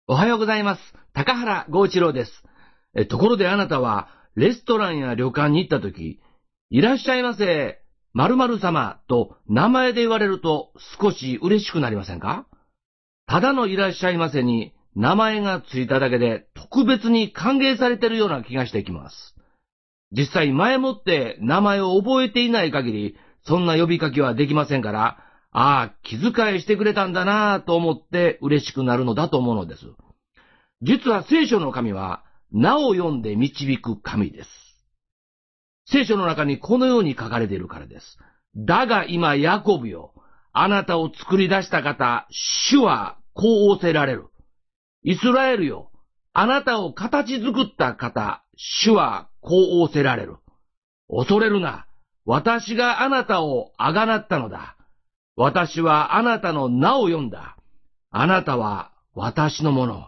おはようございます。高原剛一郎です。ところであなたは、レストランや旅館に行ったとき、いらっしゃいませ、〇〇様と名前で言われると少し嬉しくなりませんか？ただのいらっしゃいませに名前がついただけで特別に歓迎されているような気がしてきます。実際前もって名前を覚えていない限り、そんな呼びかけはできませんから、ああ、気遣いしてくれたんだなぁと思って嬉しくなるのだと思うのです。実は聖書の神は、名を読んで導く神です。聖書の中にこのように書かれているからです。だが今、ヤコブよ、あなたを作り出した方、主はこう仰せられる。イスラエルよ、あなたを形作った方、主はこう仰せられる。恐れるな。私があなたをあがなったのだ。私はあなたの名を読んだ。あなたは私のもの。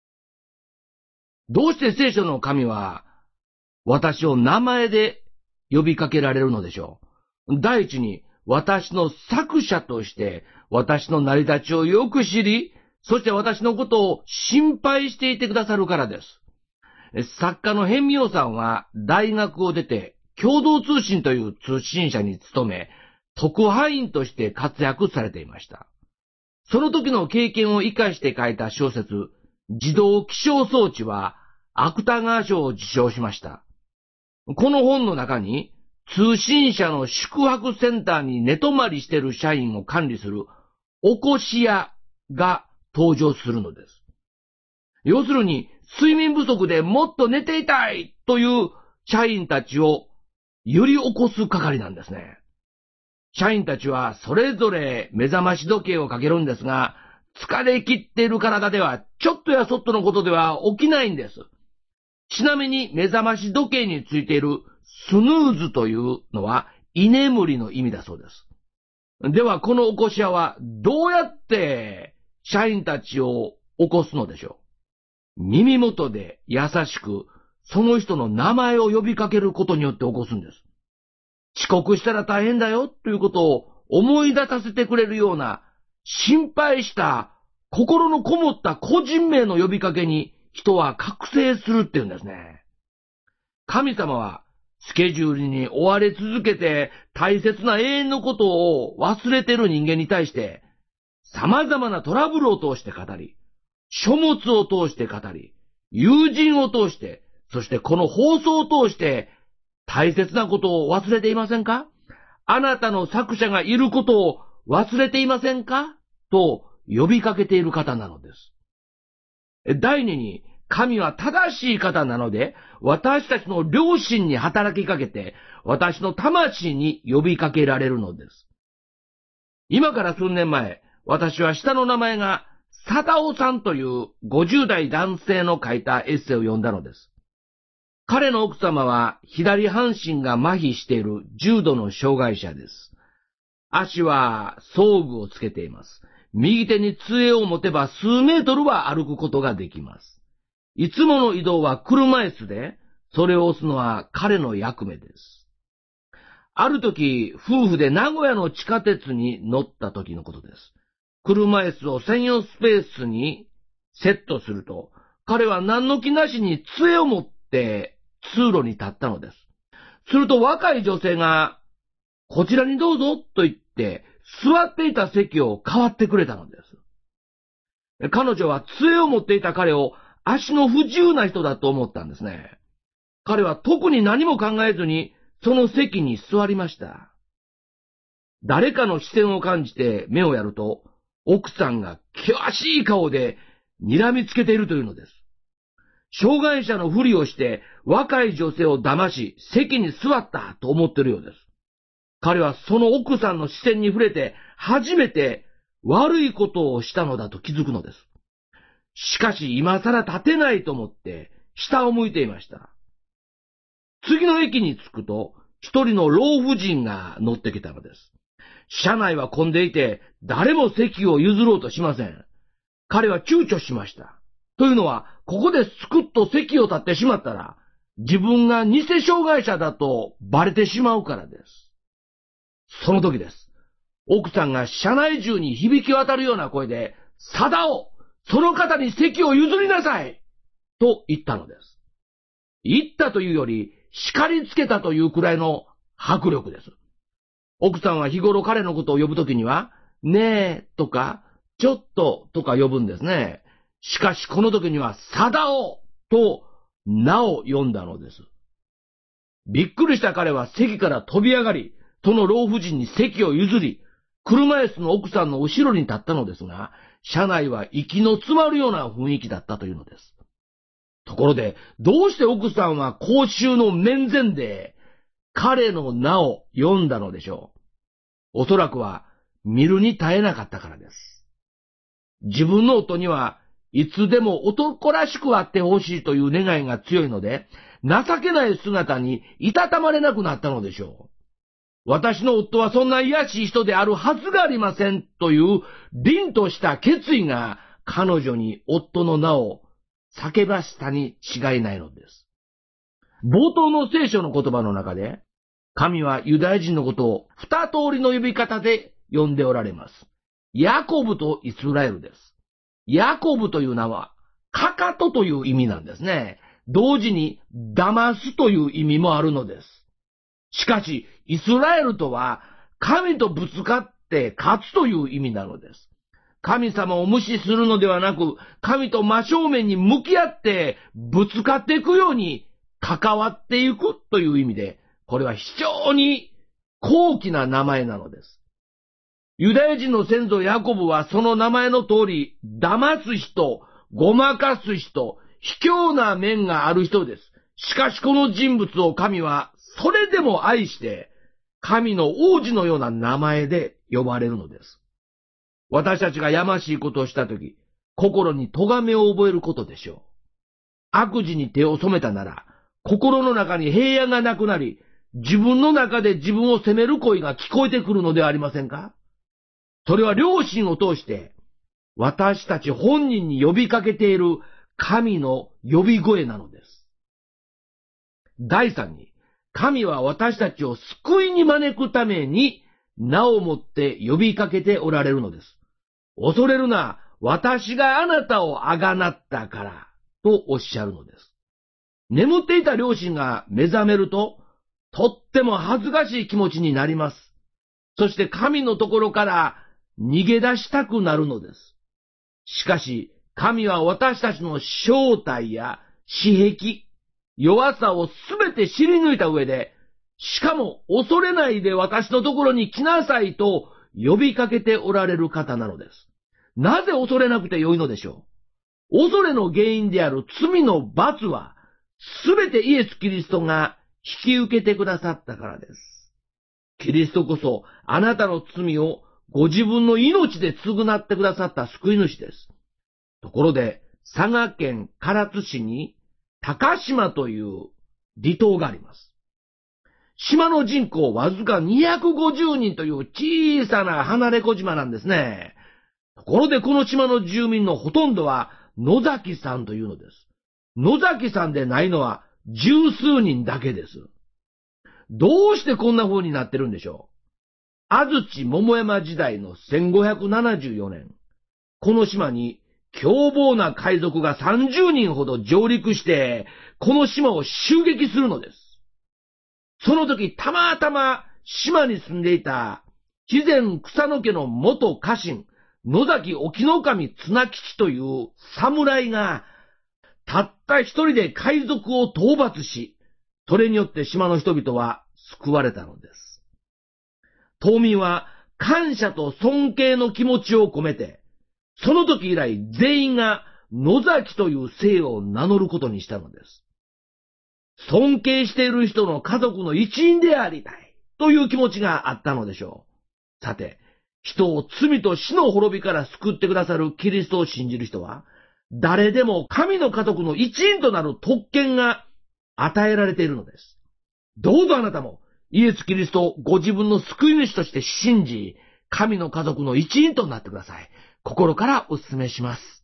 どうして聖書の神は私を名前で呼びかけられるのでしょう？第一に、私の作者として私の成り立ちをよく知り、そして私のことを心配していてくださるからです。作家の辺見洋さんは大学を出て共同通信という通信社に勤め、特派員として活躍されていました。その時の経験を生かして書いた小説、自動気象装置は芥川賞を受賞しました。この本の中に、通信社の宿泊センターに寝泊まりしている社員を管理する起こし屋が登場するのです。要するに、睡眠不足でもっと寝ていたいという社員たちを揺り起こす係なんですね。社員たちはそれぞれ目覚まし時計をかけるんですが、疲れ切っている体ではちょっとやそっとのことでは起きないんです。ちなみに目覚まし時計についているスヌーズというのは居眠りの意味だそうです。ではこの起こし屋はどうやって社員たちを起こすのでしょう？耳元で優しくその人の名前を呼びかけることによって起こすんです。遅刻したら大変だよということを思い出させてくれるような心配した心のこもった個人名の呼びかけに人は覚醒するっていうんですね。神様はスケジュールに追われ続けて大切な永遠のことを忘れている人間に対して様々なトラブルを通して語り、書物を通して語り、友人を通して、そしてこの放送を通して大切なことを忘れていませんか？あなたの作者がいることを忘れていませんか？と呼びかけている方なのです。第二に、神は正しい方なので、私たちの良心に働きかけて、私の魂に呼びかけられるのです。今から数年前、私は下の名前が貞夫さんという50代男性の書いたエッセイを読んだのです。彼の奥様は左半身が麻痺している重度の障害者です。足は装具をつけています。右手に杖を持てば数メートルは歩くことができます。いつもの移動は車椅子で、それを押すのは彼の役目です。ある時、夫婦で名古屋の地下鉄に乗った時のことです。車椅子を専用スペースにセットすると、彼は何の気なしに杖を持って通路に立ったのです。すると若い女性が、こちらにどうぞと言って、座っていた席を代わってくれたのです。彼女は杖を持っていた彼を足の不自由な人だと思ったんですね。彼は特に何も考えずにその席に座りました。誰かの視線を感じて目をやると、奥さんが険しい顔で睨みつけているというのです。障害者のふりをして若い女性を騙し席に座ったと思っているようです。彼はその奥さんの視線に触れて初めて悪いことをしたのだと気づくのです。しかし今更立てないと思って下を向いていました。次の駅に着くと一人の老婦人が乗ってきたのです。車内は混んでいて誰も席を譲ろうとしません。彼は躊躇しました。というのはここですくっと席を立ってしまったら自分が偽障害者だとバレてしまうからです。その時です。奥さんが車内中に響き渡るような声で、貞夫、 その方に席を譲りなさいと言ったのです。言ったというより、叱りつけたというくらいの迫力です。奥さんは日頃彼のことを呼ぶときには、ねえとか、ちょっととか呼ぶんですね。しかしこの時には、サダオと名を呼んだのです。びっくりした彼は席から飛び上がり、その老婦人に席を譲り、車椅子の奥さんの後ろに立ったのですが、車内は息の詰まるような雰囲気だったというのです。ところで、どうして奥さんは公衆の面前で彼の名を呼んだのでしょう。おそらくは見るに耐えなかったからです。自分の夫にはいつでも男らしくあってほしいという願いが強いので、情けない姿にいたたまれなくなったのでしょう。私の夫はそんな卑しい人であるはずがありませんという凛とした決意が彼女に夫の名を叫ばしたに違いないのです。冒頭の聖書の言葉の中で、神はユダヤ人のことを二通りの呼び方で呼んでおられます。ヤコブとイスラエルです。ヤコブという名は、かかとという意味なんですね。同時に騙すという意味もあるのです。しかし、イスラエルとは、神とぶつかって勝つという意味なのです。神様を無視するのではなく、神と真正面に向き合ってぶつかっていくように関わっていくという意味で、これは非常に高貴な名前なのです。ユダヤ人の先祖ヤコブはその名前の通り、騙す人、ごまかす人、卑怯な面がある人です。しかしこの人物を神はそれでも愛して、神の王子のような名前で呼ばれるのです。私たちがやましいことをしたとき、心に咎めを覚えることでしょう。悪事に手を染めたなら、心の中に平安がなくなり、自分の中で自分を責める声が聞こえてくるのではありませんか？それは良心を通して、私たち本人に呼びかけている神の呼び声なのです。第三に、神は私たちを救いに招くために名をもって呼びかけておられるのです。恐れるな、私があなたをあがなったから、とおっしゃるのです。眠っていた両親が目覚めると、とっても恥ずかしい気持ちになります。そして神のところから逃げ出したくなるのです。しかし、神は私たちの正体や私癖、弱さをすべて知り抜いた上で、しかも恐れないで私のところに来なさいと呼びかけておられる方なのです。なぜ恐れなくてよいのでしょう？恐れの原因である罪の罰は、すべてイエス・キリストが引き受けてくださったからです。キリストこそあなたの罪をご自分の命で償ってくださった救い主です。ところで、佐賀県唐津市に高島という離島があります。島の人口わずか250人という小さな離れ小島なんですね。ところでこの島の住民のほとんどは野崎さんというのです。野崎さんでないのは十数人だけです。どうしてこんな風になってるんでしょう？安土桃山時代の1574年、この島に凶暴な海賊が30人ほど上陸して、この島を襲撃するのです。その時、たまたま島に住んでいた、肥前草野家の元家臣、野崎沖ノ守綱吉という侍が、たった一人で海賊を討伐し、それによって島の人々は救われたのです。島民は感謝と尊敬の気持ちを込めて、その時以来全員が野崎という姓を名乗ることにしたのです。尊敬している人の家族の一員でありたいという気持ちがあったのでしょう。さて、人を罪と死の滅びから救ってくださるキリストを信じる人は、誰でも神の家族の一員となる特権が与えられているのです。どうぞあなたもイエス・キリストをご自分の救い主として信じ、神の家族の一員となってください。心からお勧めします。